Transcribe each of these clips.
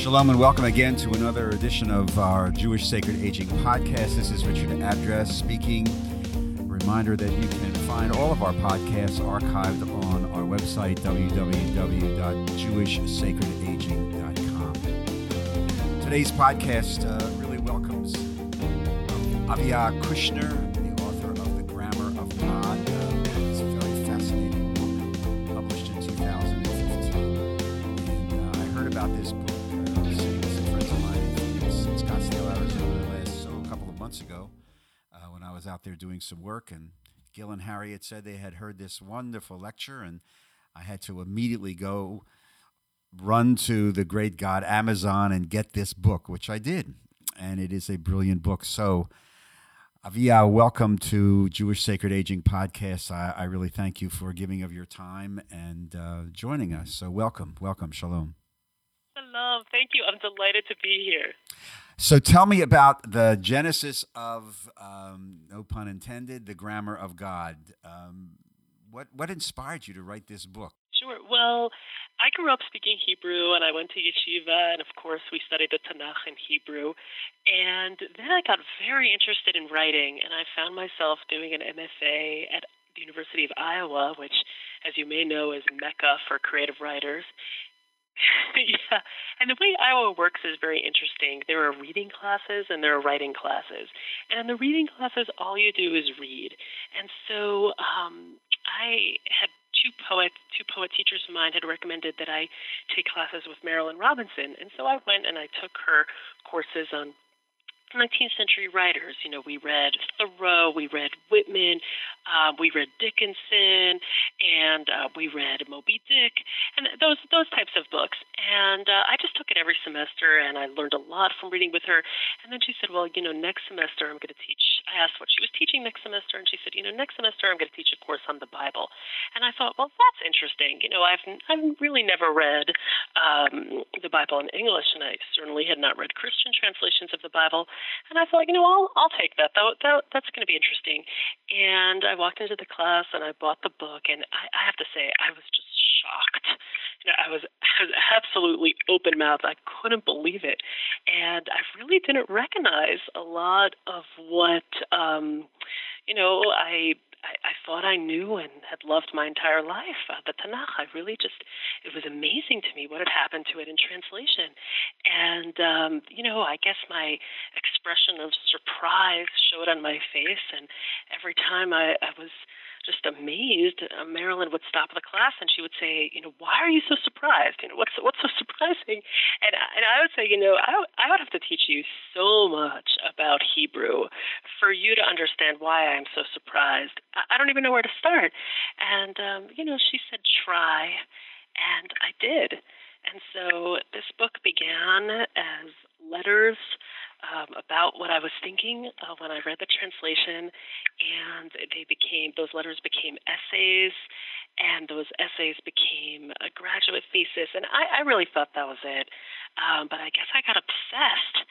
Shalom and welcome again to another edition of our Jewish Sacred Aging podcast. This is Richard Address speaking. A reminder that you can find all of our podcasts archived on our website, www.jewishsacredaging.com. Today's podcast really welcomes Avia Kushner, the author of The Grammar of God. It's a very fascinating book, published in 2015. And I heard about this book sitting with some friends of mine in Scottsdale, Arizona, a couple of months ago when I was out there doing some work. And Gil and Harriet said they had heard this wonderful lecture, and I had to immediately go run to the great God Amazon and get this book, which I did. And it is a brilliant book. So, Avia, welcome to Jewish Sacred Aging Podcast. I really thank you for giving of your time and joining us. So welcome, shalom. Hello, thank you. I'm delighted to be here. So tell me about the genesis of, no pun intended, The Grammar of God. What inspired you to write this book? Sure. Well, I grew up speaking Hebrew, and I went to yeshiva, and of course we studied the Tanakh in Hebrew. And then I got very interested in writing, and I found myself doing an MFA at the University of Iowa, which, as you may know, is Mecca for creative writers. Yeah, and the way Iowa works is very interesting. There are reading classes and there are writing classes. And in the reading classes, all you do is read. And so I had two poet teachers of mine had recommended that I take classes with Marilynne Robinson. And so I went and I took her courses on 19th century writers. You know, we read Thoreau, we read Whitman, we read Dickinson, and we read Moby Dick, and those types of books. And I just took it every semester, and I learned a lot from reading with her. And then she said, well, you know, next semester I'm going to teach. I asked what she was teaching next semester, and she said, you know, next semester I'm going to teach a course on the Bible. And I thought, well, that's interesting. You know, I've really never read the Bible in English, and I certainly had not read Christian translations of the Bible. And I thought, you know, I'll take that. That's going to be interesting. And I walked into the class and I bought the book, and I have to say, I was just shocked. You know, I was absolutely open mouthed. I couldn't believe it, and I really didn't recognize a lot of what you know I thought I knew and had loved my entire life. The Tanakh, it was amazing to me what had happened to it in translation. And, you know, I guess my expression of surprise showed on my face. And every time I was just amazed, Marilynne would stop the class and she would say, you know, why are you so surprised? You know, what's so surprising? And I would say, you know, I would have to teach you so much about Hebrew for you to understand why I'm so surprised. I don't even know where to start. And, you know, she said, try. And I did. And so this book began as letters about what I was thinking when I read the translation, and those letters became essays, and those essays became a graduate thesis, and I really thought that was it. But I guess I got obsessed,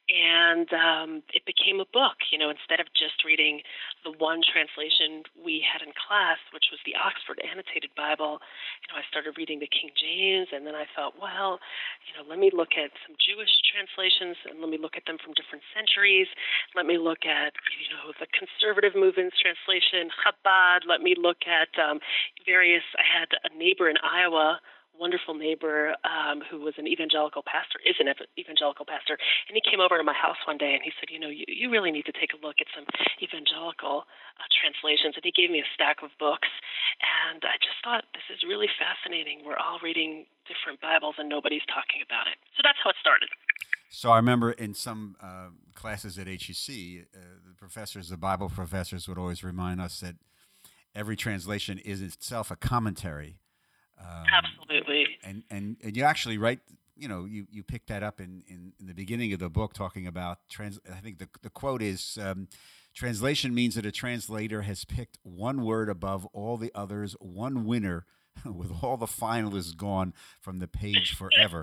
and it became a book. You know, instead of just reading the one translation we had in class, which was the Oxford Annotated Bible, you know, I started reading the King James, and then I thought, well, you know, let me look at some Jewish translations, and let me look at them from different centuries. Let me look at, you know, the conservative movement's translation, Chabad. Let me look at various. I had a neighbor in Iowa, wonderful neighbor who was an evangelical pastor, is an evangelical pastor, and he came over to my house one day and he said, you know, you really need to take a look at some evangelical translations, and he gave me a stack of books, and I just thought, this is really fascinating. We're all reading different Bibles and nobody's talking about it. So that's how it started. So I remember in some classes at HEC, the Bible professors would always remind us that every translation is itself a commentary. Absolutely. And you actually write, you know, you pick that up in the beginning of the book, talking about I think the quote is, translation means that a translator has picked one word above all the others, one winner with all the finalists gone from the page forever.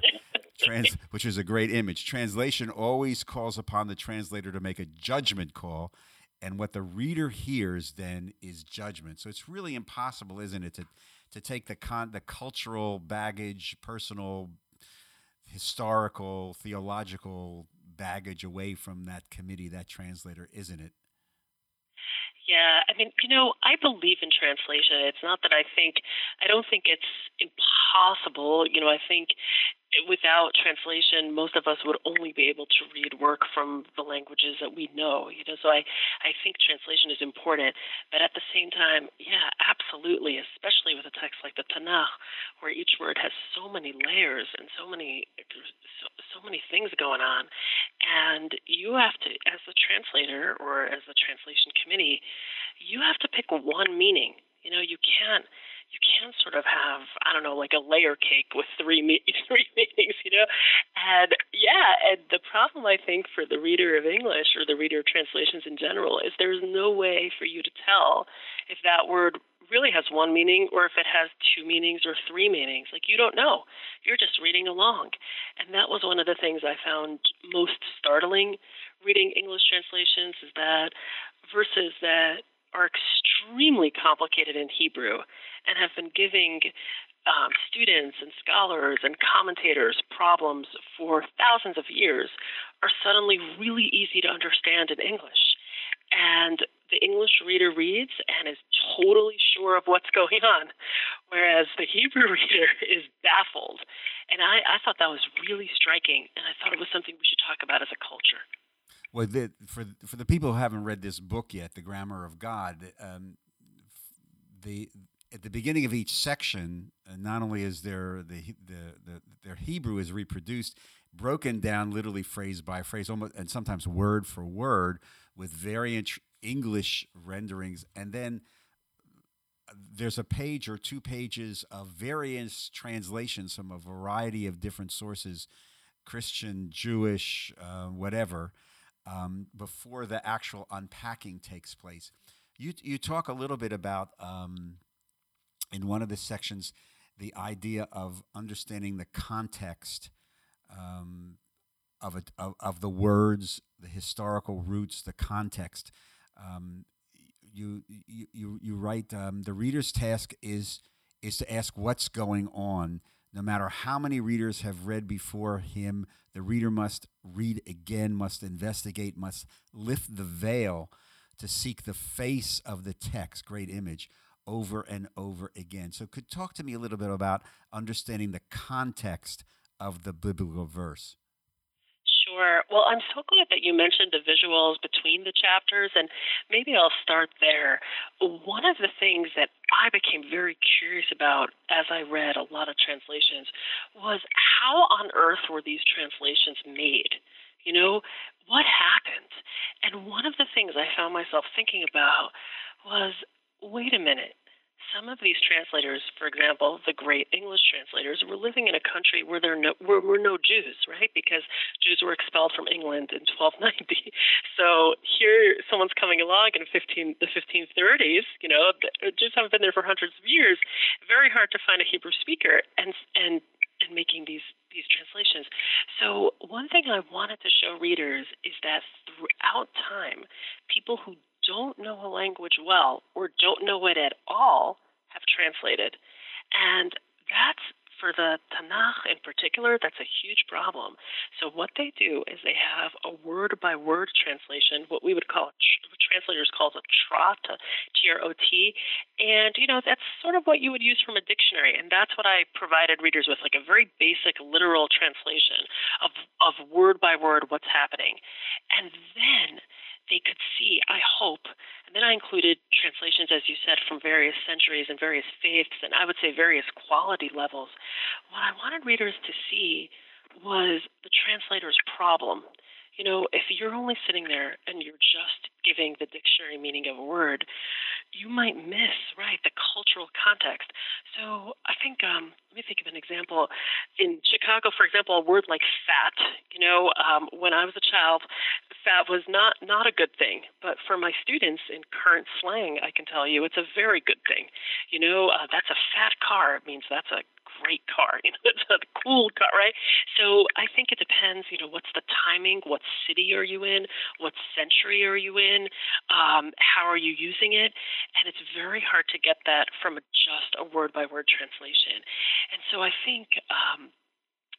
Which is a great image. Translation always calls upon the translator to make a judgment call, and what the reader hears then is judgment. So it's really impossible, isn't it, to take the cultural baggage, personal historical, theological baggage away from that committee, that translator, isn't it? Yeah, I mean, I believe in translation. It's not that I don't think it's impossible. I think without translation, most of us would only be able to read work from the languages that we know. So I think translation is important, but at the same time, yeah, absolutely, especially with a text like the Tanakh, where each word has so many layers and so many things going on, and you have to, as the translator or as the translation committee, you have to pick one meaning. You can't sort of have, I don't know, like a layer cake with three meanings. And the problem I think for the reader of English or the reader of translations in general is there's no way for you to tell if that word really has one meaning or if it has two meanings or three meanings. Like, you don't know. You're just reading along. And that was one of the things I found most startling reading English translations, is that verses that are extremely complicated in Hebrew and have been giving students and scholars and commentators problems for thousands of years are suddenly really easy to understand in English. And the English reader reads and is totally sure of what's going on, whereas the Hebrew reader is baffled. And I thought that was really striking, and I thought it was something we should talk about as a culture. Well, for the people who haven't read this book yet, The Grammar of God, at the beginning of each section, not only is their Hebrew is reproduced, broken down literally phrase by phrase, almost, and sometimes word for word, with variant English renderings, and then there's a page or 2 pages of various translations from a variety of different sources, Christian, Jewish, whatever. Before the actual unpacking takes place. You talk a little bit about, in one of the sections, the idea of understanding the context of the words, the historical roots, the context. You write, the reader's task is to ask what's going on. No matter how many readers have read before him, the reader must read again, must investigate, must lift the veil to seek the face of the text, great image, over and over again. So could talk to me a little bit about understanding the context of the biblical verse. Sure. Well, I'm so glad that you mentioned the visuals between the chapters, and maybe I'll start there. One of the things that I became very curious about as I read a lot of translations was how on earth were these translations made? What happened? And one of the things I found myself thinking about was, wait a minute. Some of these translators, for example, the great English translators, were living in a country where there were no Jews, right? Because Jews were expelled from England in 1290. So here, someone's coming along in the 1530s. The Jews haven't been there for hundreds of years. Very hard to find a Hebrew speaker, and making these translations. So one thing I wanted to show readers is that throughout time, people who don't know a language well or don't know it at all have translated. And that's, for the Tanakh in particular, that's a huge problem. So what they do is they have a word-by-word translation, what we would call, translators call a trot, T-R-O-T. And, that's sort of what you would use from a dictionary. And that's what I provided readers with, like a very basic literal translation of word-by-word what's happening. And then they could see, I hope, and then I included translations, as you said, from various centuries and various faiths, and I would say various quality levels. What I wanted readers to see was the translator's problem. If you're only sitting there and you're just giving the dictionary meaning of a word, you might miss, right, the cultural context. So I think, let me think of an example. In Chicago, for example, a word like fat. When I was a child, fat was not a good thing. But for my students in current slang, I can tell you it's a very good thing. That's a fat car. It means that's a great car. It's a cool car, right? So I think it depends, what's the timing? What city are you in? What century are you in? How are you using it? And it's very hard to get that from just a word-by-word translation. And so I think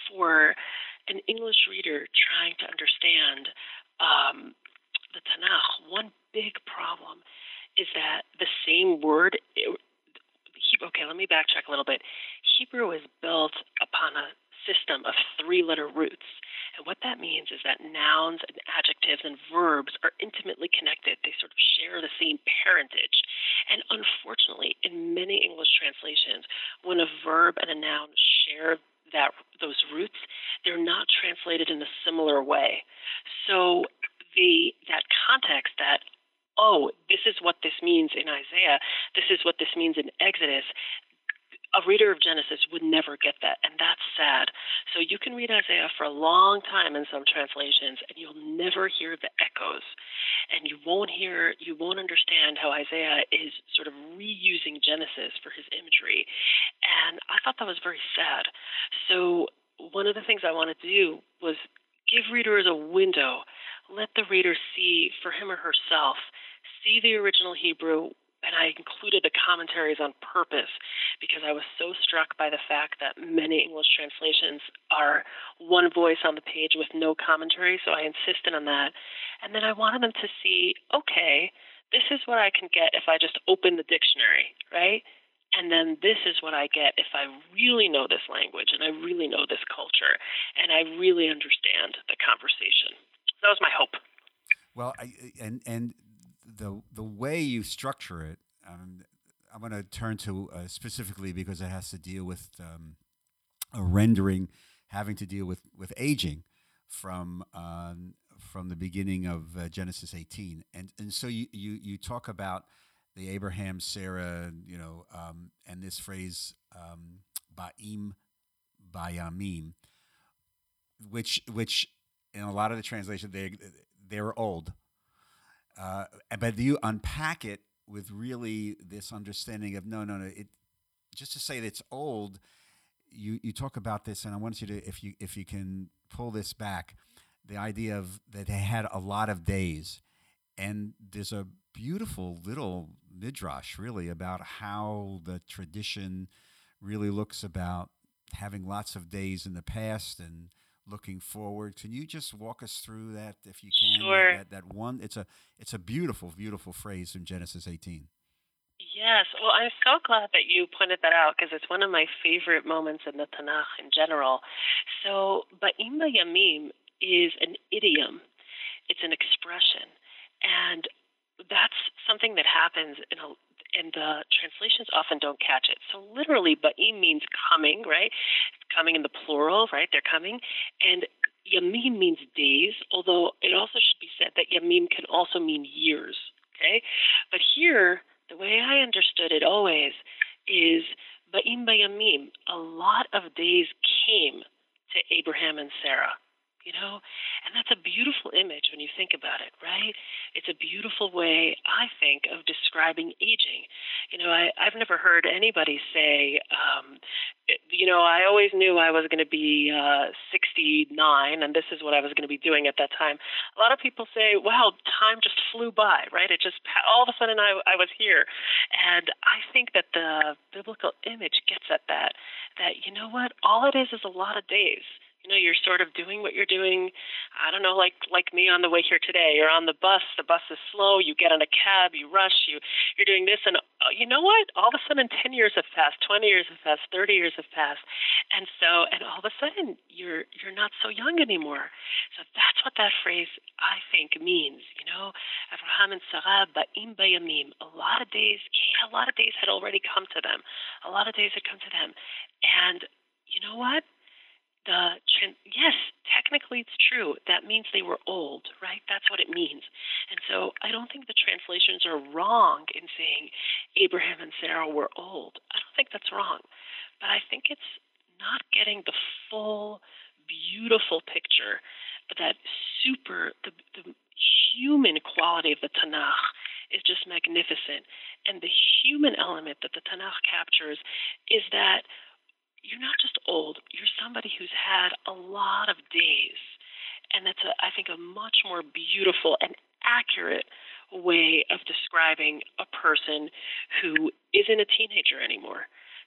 for an English reader trying to understand the Tanakh, one big problem is that the same word. Okay, let me backtrack a little bit. Hebrew is built upon a system of three-letter roots. And what that means is that nouns and adjectives and verbs are intimately connected. They sort of share the same parentage. And unfortunately, in many English translations, when a verb and a noun share those roots, they're not translated in a similar way. So that context that, oh, this is what this means in Isaiah, this is what this means in Exodus, a reader of Genesis would never get that, and that's sad. So you can read Isaiah for a long time in some translations, and you'll never hear the echoes, and you won't understand how Isaiah is sort of reusing Genesis for his imagery, and I thought that was very sad. So one of the things I wanted to do was give readers a window, let the reader see for him or herself, see the original Hebrew. And I included the commentaries on purpose because I was so struck by the fact that many English translations are one voice on the page with no commentary, so I insisted on that. And then I wanted them to see, okay, this is what I can get if I just open the dictionary, right? And then this is what I get if I really know this language and I really know this culture and I really understand the conversation. That was my hope. Well, the way you structure it, I'm going to turn to specifically because it has to deal with a rendering having to deal with aging from the beginning of Genesis 18, and so you talk about the Abraham, Sarah, and this phrase ba'im bayamim, which in a lot of the translation they're old. But you unpack it with really this understanding of no. It just to say that it's old. You talk about this, and I want you to, if you can pull this back, the idea of that they had a lot of days, and there's a beautiful little midrash really about how the tradition really looks about having lots of days in the past and looking forward. Can you just walk us through that, if you can? Sure. That one, it's a beautiful, beautiful phrase from Genesis 18. Yes. Well, I'm so glad that you pointed that out because it's one of my favorite moments in the Tanakh in general. So, ba'im bayamim is an idiom. It's an expression. And that's something that happens and the translations often don't catch it. So literally, ba'im means coming, right? Coming in the plural, right? They're coming. And yamim means days, although it also should be said that yamim can also mean years, okay? But here, the way I understood it always is ba'im bayamim. A lot of days came to Abraham and Sarah. And that's a beautiful image when you think about it, right? It's a beautiful way, I think, of describing aging. I've never heard anybody say, I always knew I was going to be 69 and this is what I was going to be doing at that time. A lot of people say, wow, time just flew by, right? It just, all of a sudden I was here. And I think that the biblical image gets at that, you know what? All it is a lot of days. You're sort of doing what you're doing, I don't know, like me on the way here today. You're on the bus is slow, you get on a cab, you rush, you're doing this, and you know what? All of a sudden 10 years have passed, 20 years have passed, 30 years have passed, and all of a sudden you're not so young anymore. So that's what that phrase, I think, means. Abraham and Sarah, ba'im bayamim. A lot of days had already come to them. A lot of days had come to them. And you know what? Yes, technically it's true. That means they were old, right? That's what it means. And so I don't think the translations are wrong in saying Abraham and Sarah were old. I don't think that's wrong. But I think it's not getting the full, beautiful picture that the human quality of the Tanakh is just magnificent. And the human element that the Tanakh captures is that you're not just old, you're somebody who's had a lot of days. And that's, I think, a much more beautiful and accurate way of describing a person who isn't a teenager anymore.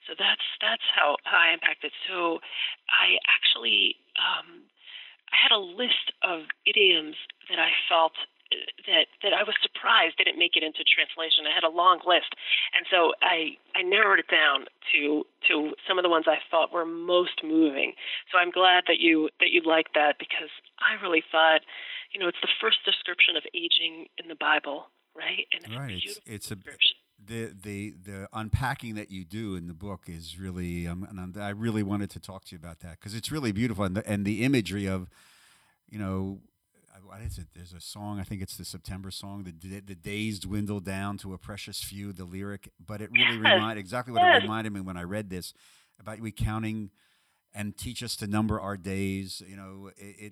So that's how I impacted. So I actually I had a list of idioms that I felt that I was surprised didn't make it into translation. I had a long list, and so I narrowed it down to some of the ones I thought were most moving. So I'm glad that you liked that, because I really thought, it's the first description of aging in the Bible, right? And it's a Right. beautiful It's a description. the unpacking that you do in the book is really I really wanted to talk to you about that because it's really beautiful, and the imagery of, you know, what is it? There's a song, I think it's the September song. The days dwindle down to a precious few. The lyric, but it really Yes, reminded exactly what it yes, reminded me when I read this about we counting and teach us to number our days. You know,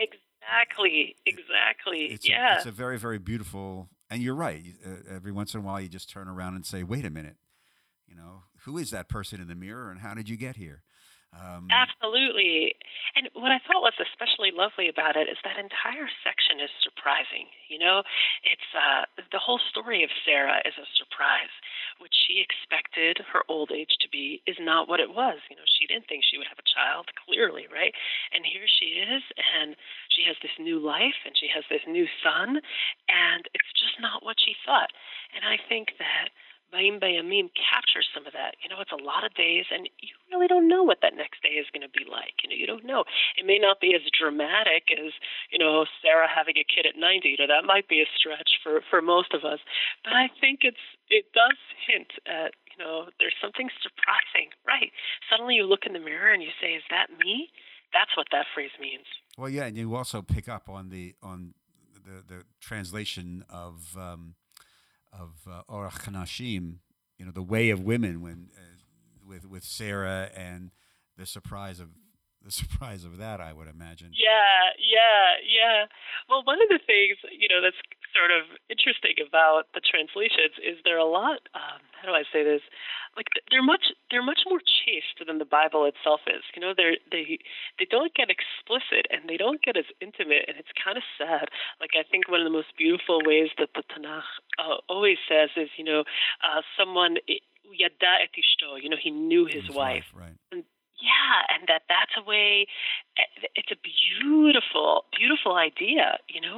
exactly. it's Yeah. a very very beautiful. And you're right. Every once in a while, you just turn around and say, "Wait a minute. You know, who is that person in the mirror, and how did you get here?" Um, Absolutely. And what I thought was especially lovely about it is that entire section is surprising. It's the whole story of Sarah is a surprise. What she expected her old age to be is not what it was. She didn't think she would have a child, clearly, right? And here she is, and she has this new life, and she has this new son, and it's just not what she thought. And I think that Baim Bayamim captures some of that. It's a lot of days, and you really don't know what that next day is going to be like. You don't know. It may not be as dramatic as, Sarah having a kid at 90. That might be a stretch for most of us. But I think it does hint at, there's something surprising, right? Suddenly you look in the mirror and you say, is that me? That's what that phrase means. well, yeah, and you also pick up on the translation of Orach Hanashim, you know, the way of women when with Sarah and the surprise of the surprise of that, I would imagine. Yeah. Well, one of the things that's sort of interesting about the translations is they're a lot. How do I say this? Like they're much more chaste than the Bible itself is. They don't get explicit and they don't get as intimate, and it's kind of sad. Like I think one of the most beautiful ways that the Tanakh always says is someone. Yada et ishto, he knew his His wife. wife, right? And yeah, and that's a way. It's a beautiful idea,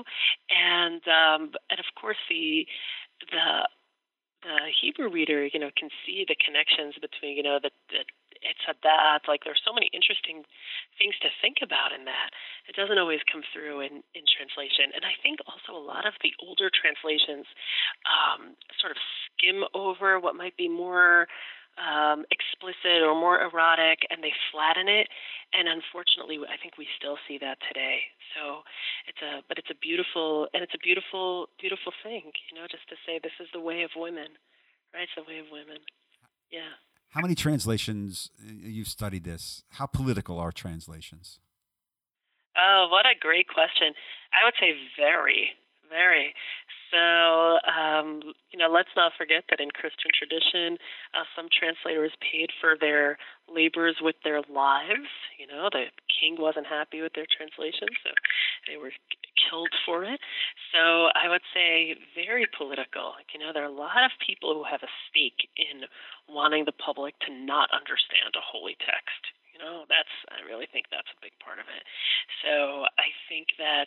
and of course the the Hebrew reader, can see the connections between, the it's a that. Like there's so many interesting things to think about in that. It doesn't always come through in translation, and I think also a lot of the older translations sort of skim over what might be more explicit or more erotic, and they flatten it. And unfortunately, I think we still see that today. So it's a beautiful, and it's a beautiful thing, just to say this is the way of women, right? It's the way of women. Yeah. How many translations you've studied this? How political are translations? Oh, what a great question. I would say very, very. So, let's not forget that in Christian tradition, some translators paid for their labors with their lives. The king wasn't happy with their translation, so they were killed for it. So I would say very political. There are a lot of people who have a stake in wanting the public to not understand a holy text. I really think that's a big part of it. So I think that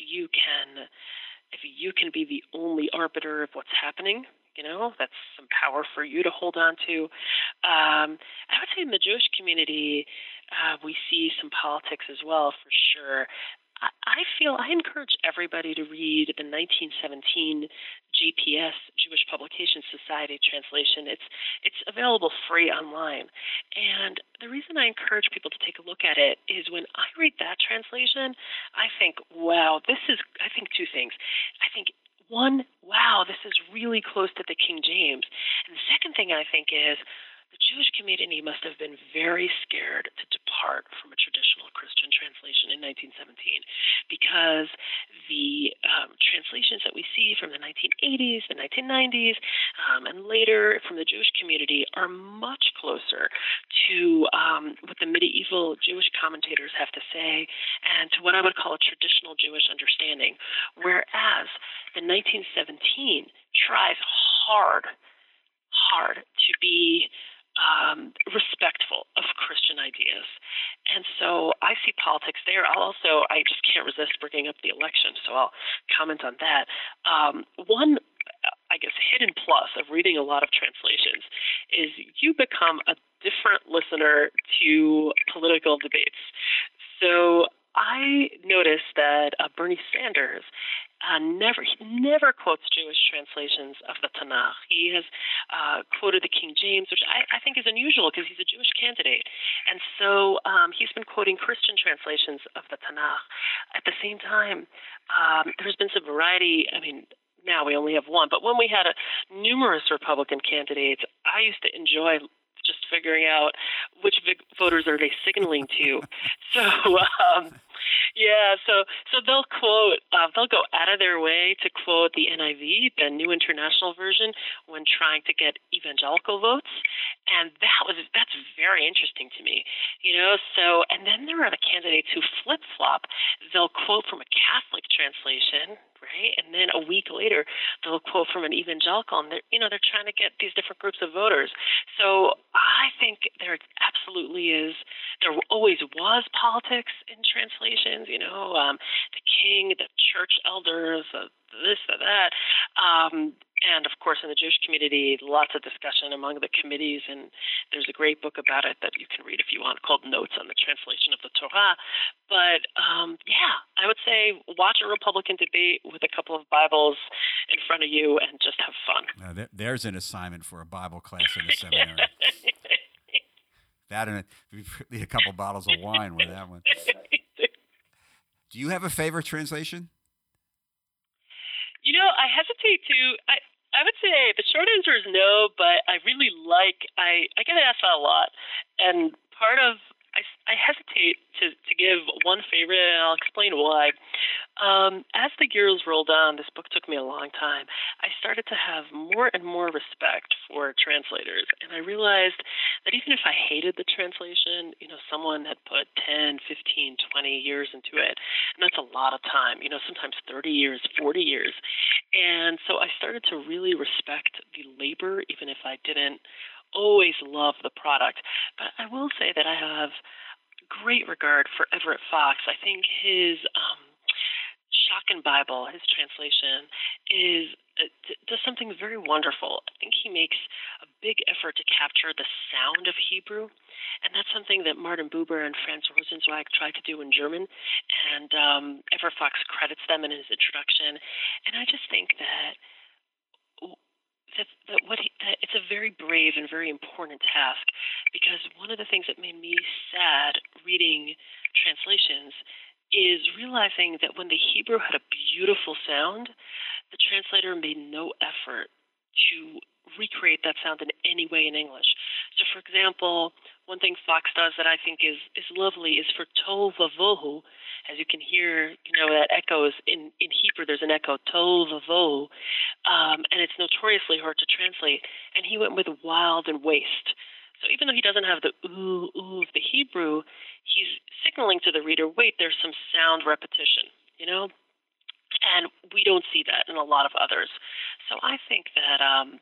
if you can be the only arbiter of what's happening, that's some power for you to hold on to. I would say in the Jewish community, we see some politics as well, for sure. I encourage everybody to read the 1917 JPS, Jewish Publication Society translation. It's available free online. And the reason I encourage people to take a look at it is when I read that translation, I think, wow, I think two things. I think, one, wow, this is really close to the King James. And the second thing I think is the Jewish community must have been very scared to depart from a traditional Christian translation in 1917, because the translations that we see from the 1980s, the 1990s, and later from the Jewish community are much closer to what the medieval Jewish commentators have to say and to what I would call a traditional Jewish understanding, whereas the 1917 tries hard to be respectful of Christian ideas. And so I see politics there. I just can't resist bringing up the election, so I'll comment on that. One, I guess, hidden plus of reading a lot of translations is you become a different listener to political debates. So I noticed that Bernie Sanders never quotes Jewish translations of the Tanakh. He has quoted the King James, which I think is unusual because he's a Jewish candidate. And so he's been quoting Christian translations of the Tanakh. At the same time, there's been some variety. I mean, now we only have one, but when we had numerous Republican candidates, I used to enjoy just figuring out which voters are they signaling to. So, so they'll go out of their way to quote the NIV, the New International Version, when trying to get evangelical votes, and that's very interesting to me, So, and then there are the candidates who flip flop. They'll quote from a Catholic translation, right, and then a week later they'll quote from an evangelical, and they're trying to get these different groups of voters. So I think there always was politics in translations, the king, the church elders, this, that. And, of course, in the Jewish community, lots of discussion among the committees, and there's a great book about it that you can read if you want called Notes on the Translation of the Torah. But, I would say watch a Republican debate with a couple of Bibles in front of you and just have fun. Now, there's an assignment for a Bible class in the seminary. That and a couple bottles of wine with that one. Do you have a favorite translation? I hesitate to. I would say the short answer is no, but I really I get asked that a lot, and part of I hesitate to give one favorite, and I'll explain why. As the years rolled on, this book took me a long time. I started to have more and more respect for translators, and I realized that even if I hated the translation, someone had put 10, 15, 20 years into it, and that's a lot of time, sometimes 30 years, 40 years. And so I started to really respect the labor, even if I didn't always love the product. But I will say that I have great regard for Everett Fox. I think his Schocken Bible, his translation, does something very wonderful. I think he makes a big effort to capture the sound of Hebrew, and that's something that Martin Buber and Franz Rosenzweig tried to do in German, and Everett Fox credits them in his introduction. And I just think that it's a very brave and very important task, because one of the things that made me sad reading translations is realizing that when the Hebrew had a beautiful sound, the translator made no effort to recreate that sound in any way in English. So, for example, one thing Fox does that I think is lovely is for tov vavohu. As you can hear, that echoes in Hebrew. There's an echo, tov vavohu, and it's notoriously hard to translate. And he went with wild and waste. So even though he doesn't have the ooh of the Hebrew, he's signaling to the reader, wait, there's some sound repetition, And we don't see that in a lot of others. So I think that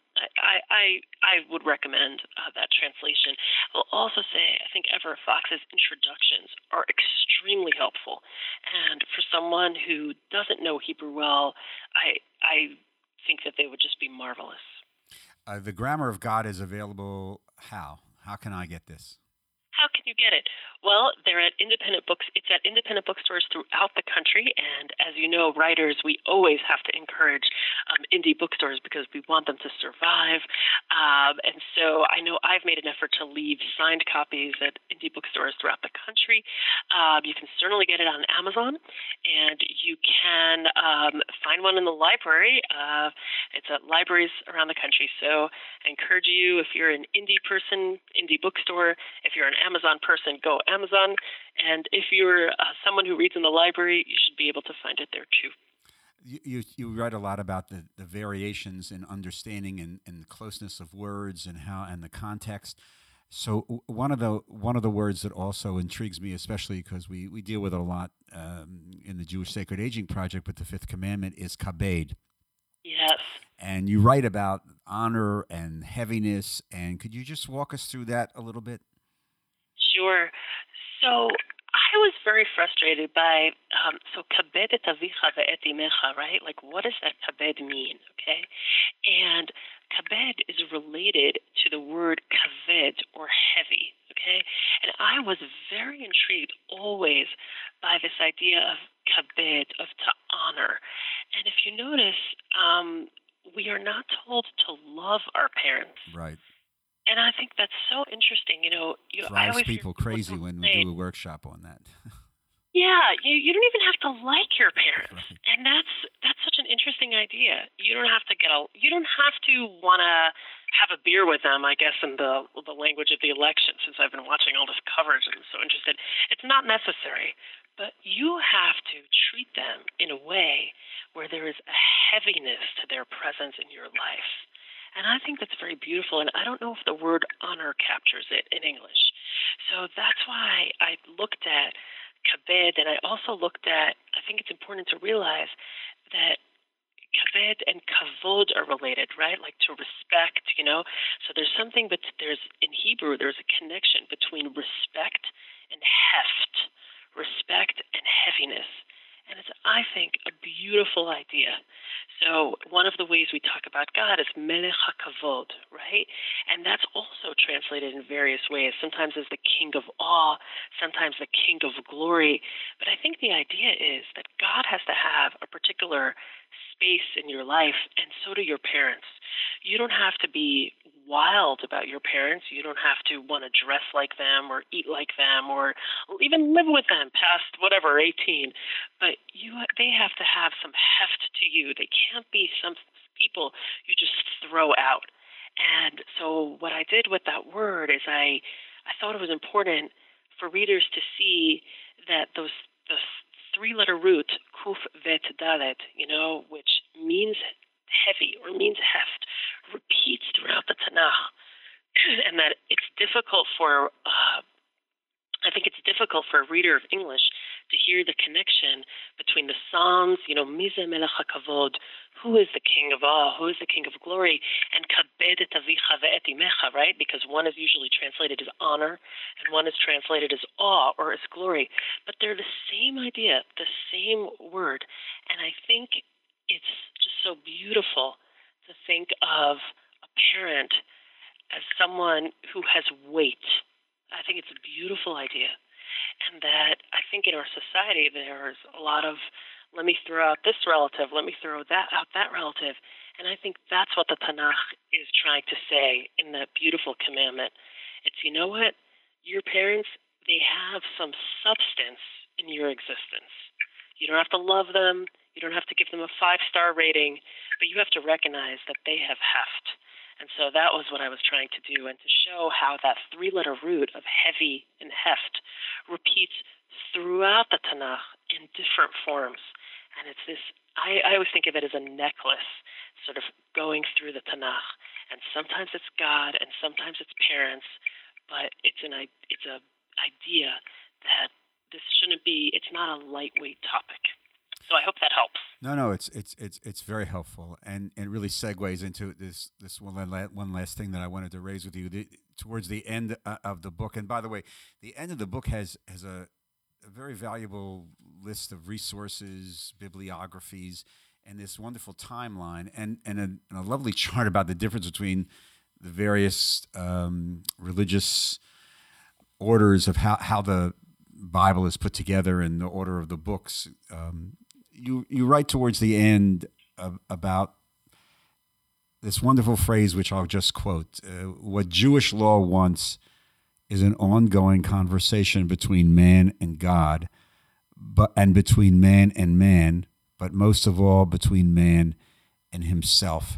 I would recommend that translation. I'll also say I think Everett Fox's introductions are extremely helpful. And for someone who doesn't know Hebrew well, I think that they would just be marvelous. The Grammar of God is available how? How can I get this? How can you get it? Well, they're at independent books. It's at independent bookstores throughout the country. And as you know, writers, we always have to encourage indie bookstores because we want them to survive. And so I know I've made an effort to leave signed copies at indie bookstores throughout the country. You can certainly get it on Amazon, and you can find one in the library. It's at libraries around the country. So I encourage you, if you're an indie person, indie bookstore. If you're an Amazon person, go Amazon. And if you're someone who reads in the library, you should be able to find it there too. You write a lot about the variations in understanding and the closeness of words and the context. So one of the words that also intrigues me, especially because we deal with it a lot in the Jewish Sacred Aging Project with the Fifth Commandment, is kabed. Yes. And you write about honor and heaviness. And could you just walk us through that a little bit? Sure. So I was very frustrated by kabed et avicha ve'et imecha, right? Like, what does that kabed mean? Okay, and kabed is related to the word kaved, or heavy. Okay, and I was very intrigued always by this idea of kabed, of to honor. And if you notice, we are not told to love our parents. Right. And I think that's so interesting. I Drives always people crazy when we do a workshop on that. Yeah, you don't even have to like your parents, Right. and that's such an interesting idea. You don't have to you don't have to want to have a beer with them. I guess in the language of the election, since I've been watching all this coverage and I'm so interested, it's not necessary. But you have to treat them in a way where there is a heaviness to their presence in your life. And I think that's very beautiful, and I don't know if the word honor captures it in English. So that's why I looked at kabed, and I also looked at, I think it's important to realize that kabed and kavod are related, right? Like to respect, So there's something, but in Hebrew, there's a connection between respect and heft, respect and heaviness. And it's, I think, a beautiful idea. So one of the ways we talk about God is Melech HaKavod, right? And that's also translated in various ways, sometimes as the King of Awe, sometimes the King of Glory. But I think the idea is that God has to have a particular space in your life, and so do your parents. You don't have to be wild about your parents. You don't have to want to dress like them or eat like them or even live with them past whatever, 18. But they have to have some heft to you. They can't be some people you just throw out. And so what I did with that word is I thought it was important for readers to see that the three-letter root, kuf vet dalet, which means heavy or means heft, repeats throughout the Tanakh, and that it's difficult for I think it's difficult for a reader of English to hear the connection between the Psalms, Mize Melech HaKavod, who is the King of Awe, who is the King of Glory, and Kabed et Avicha ve'et imecha, right? Because one is usually translated as honor, and one is translated as awe or as glory. But they're the same idea, the same word. And I think it's just so beautiful to think of a parent as someone who has weight. I think it's a beautiful idea. And that I think in our society there's a lot of, let me throw out this relative, let me throw out that relative. And I think that's what the Tanakh is trying to say in that beautiful commandment. It's, you know what? Your parents, they have some substance in your existence. You don't have to love them. You don't have to give them a 5-star rating, but you have to recognize that they have heft. And so that was what I was trying to do, and to show how that 3-letter root of heavy and heft repeats throughout the Tanakh in different forms. And it's this, I always think of it as a necklace sort of going through the Tanakh. And sometimes it's God and sometimes it's parents, but it's an idea that this shouldn't be, it's not a lightweight topic. So I hope that helps. No, it's very helpful, and it really segues into this one last thing that I wanted to raise with you. Towards the end of the book, and by the way, the end of the book has a very valuable list of resources, bibliographies, and this wonderful timeline, and a lovely chart about the difference between the various religious orders of how the Bible is put together and the order of the books. You write towards the end about this wonderful phrase, which I'll just quote. What Jewish law wants is an ongoing conversation between man and God, and between man and man, but most of all between man and himself.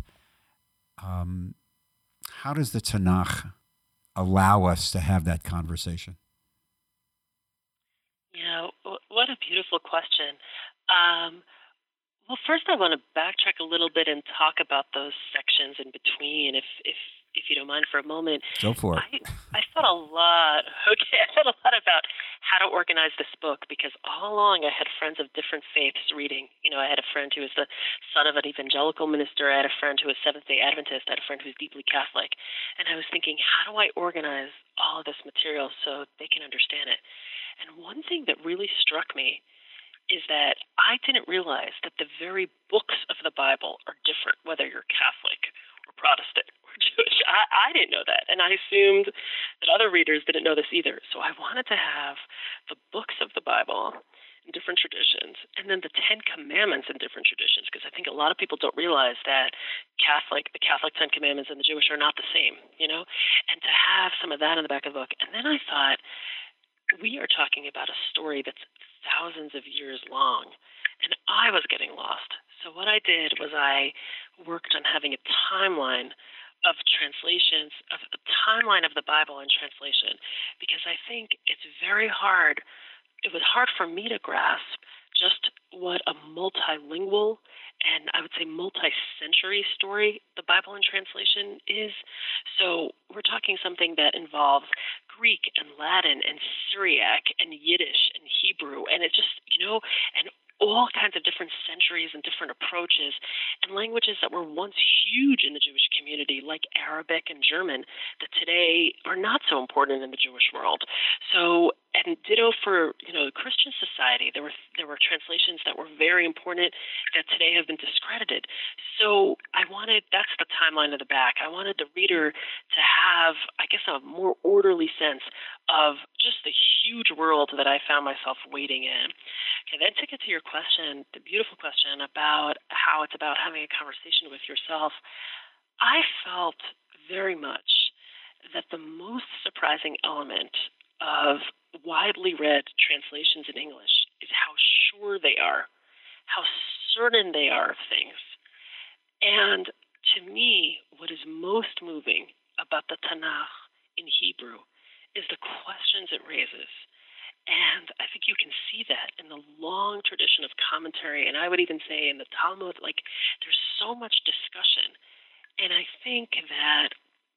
How does the Tanakh allow us to have that conversation? What a beautiful question. Well, first I want to backtrack a little bit and talk about those sections in between, if you don't mind for a moment. Go for it. I thought a lot. Okay, I thought a lot about how to organize this book, because all along I had friends of different faiths reading. I had a friend who was the son of an evangelical minister. I had a friend who was Seventh-day Adventist. I had a friend who was deeply Catholic. And I was thinking, how do I organize all of this material so they can understand it? And one thing that really struck me is that I didn't realize that the very books of the Bible are different, whether you're Catholic or Protestant or Jewish. I didn't know that, and I assumed that other readers didn't know this either. So I wanted to have the books of the Bible in different traditions, and then the Ten Commandments in different traditions, because I think a lot of people don't realize that the Catholic Ten Commandments and the Jewish are not the same, and to have some of that in the back of the book. And then I thought, we are talking about a story that's thousands of years long, and I was getting lost. So what I did was I worked on having a timeline of translations, of a timeline of the Bible in translation, because I think it's very hard. It was hard for me to grasp just what a multilingual and I would say multi-century story the Bible in translation is. So we're talking something that involves Greek and Latin and Syriac and Yiddish and Hebrew, and it just, and all kinds of different centuries and different approaches, and languages that were once huge in the Jewish community, like Arabic and German, that today are not so important in the Jewish world. So, and ditto for the Christian society, there were translations that were very important that today have been discredited. So that's the timeline of the back. I wanted the reader to have, I guess, a more orderly sense of just the huge world that I found myself wading in. Okay, then to get to your question, the beautiful question about how it's about having a conversation with yourself, I felt very much that the most surprising element of widely read translations in English is how sure they are, how certain they are of things. And to me, what is most moving about the Tanakh in Hebrew is the questions it raises. And I think you can see that in the long tradition of commentary, and I would even say in the Talmud, there's so much discussion. And I think that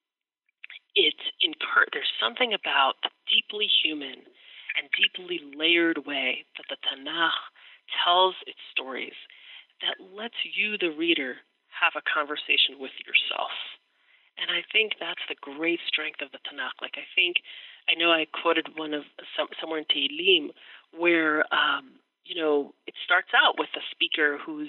there's something about the deeply human and deeply layered way that the Tanakh tells its stories that lets you, the reader, have a conversation with yourself. And I think that's the great strength of the Tanakh. I know I quoted somewhere in Tehillim where, it starts out with a speaker who's,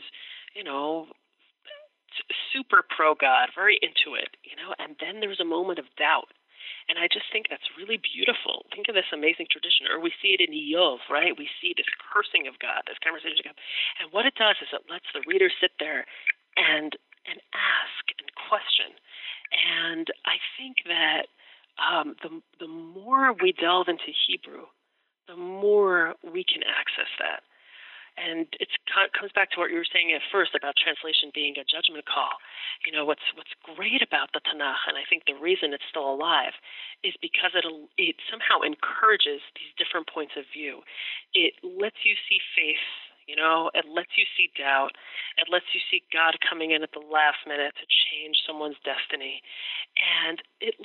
super pro-God, very into it, and then there's a moment of doubt. And I just think that's really beautiful. Think of this amazing tradition. Or we see it in Iyov, right? We see this cursing of God, this conversation of God. And what it does is it lets the reader sit there and ask and question. And I think that the more we delve into Hebrew, the more we can access that. And it comes back to what you were saying at first about translation being a judgment call. What's great about the Tanakh, and I think the reason it's still alive, is because it somehow encourages these different points of view. It lets you see faith. It lets you see doubt. It lets you see God coming in at the last minute to change someone's destiny. And it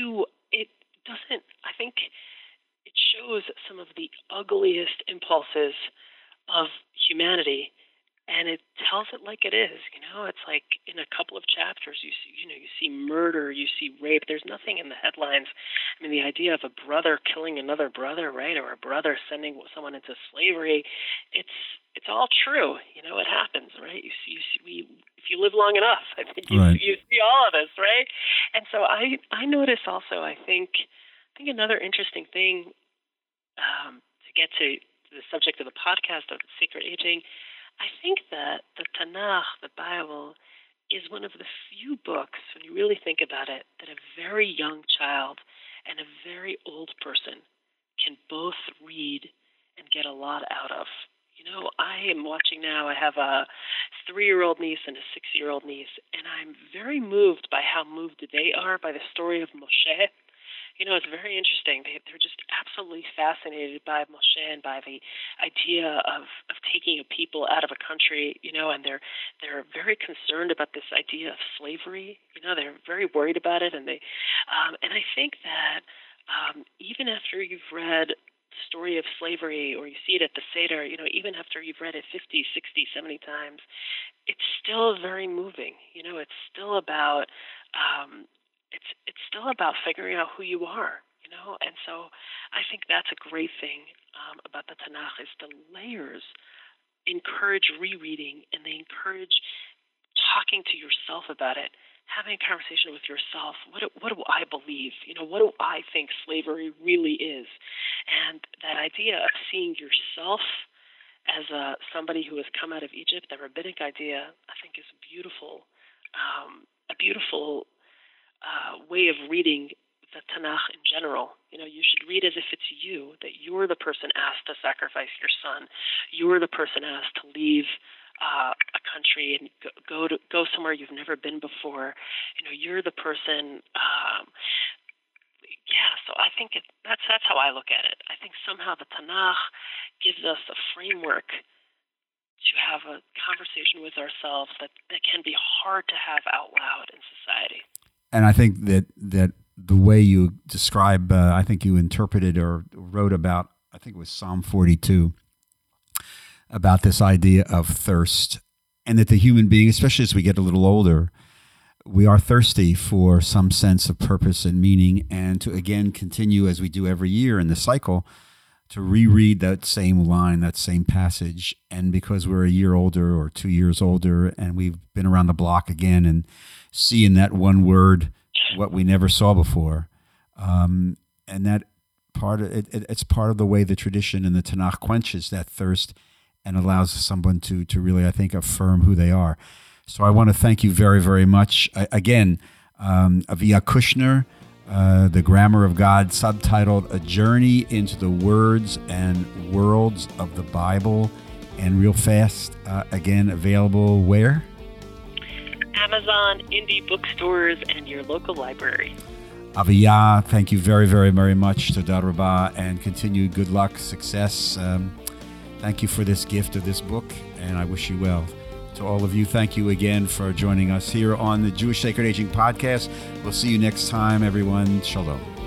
shows some of the ugliest impulses of humanity, and it tells it like it is. It's like in a couple of chapters, you see murder, you see rape. There's nothing in the headlines. I mean, the idea of a brother killing another brother, right, or a brother sending someone into slavery, it's all true. It happens, right? If you live long enough, I think you see all of this, right? And so I notice also. I think another interesting thing to get to the subject of the podcast of sacred aging, I think that the Tanakh, the Bible, is one of the few books, when you really think about it, that a very young child and a very old person can both read and get a lot out of. I am watching now. I have a 3-year-old niece and a 6-year-old niece, and I'm very moved by how moved they are by the story of Moshe. It's very interesting. They're just absolutely fascinated by Moshe and by the idea of taking a people out of a country, and they're very concerned about this idea of slavery. They're very worried about it, and I think that even after you've read story of slavery, or you see it at the Seder, even after you've read it 50, 60, 70 times, it's still very moving. It's still about it's still about figuring out who you are. And so I think that's a great thing about the Tanakh is the layers encourage rereading, and they encourage talking to yourself about it, having a conversation with yourself. What do I believe? What do I think slavery really is? And that idea of seeing yourself as somebody who has come out of Egypt, the rabbinic idea, I think is beautiful, a beautiful way of reading the Tanakh in general. You should read as if it's you, that you're the person asked to sacrifice your son. You're the person asked to leave a country and go somewhere you've never been before. You're the person. So I think that's how I look at it. I think somehow the Tanakh gives us a framework to have a conversation with ourselves that can be hard to have out loud in society. And I think that the way you describe, I think you interpreted or wrote about, I think it was Psalm 42, about this idea of thirst, and that the human being, especially as we get a little older, we are thirsty for some sense of purpose and meaning, and to again continue as we do every year in the cycle to reread that same line, that same passage. And because we're a year older or 2 years older, and we've been around the block again and see in that one word what we never saw before, and that part of it's part of the way the tradition in the Tanakh quenches that thirst and allows someone to really, I think, affirm who they are. So I want to thank you very, very much. Again, Aviya Kushner, The Grammar of God, subtitled A Journey into the Words and Worlds of the Bible. And real fast, again, available where? Amazon, indie bookstores, and your local library. Aviya, thank you very, very, very much. Toda Rabah, and continued good luck, success. Thank you for this gift of this book, and I wish you well. To all of you, thank you again for joining us here on the Jewish Sacred Aging Podcast. We'll see you next time, everyone. Shalom.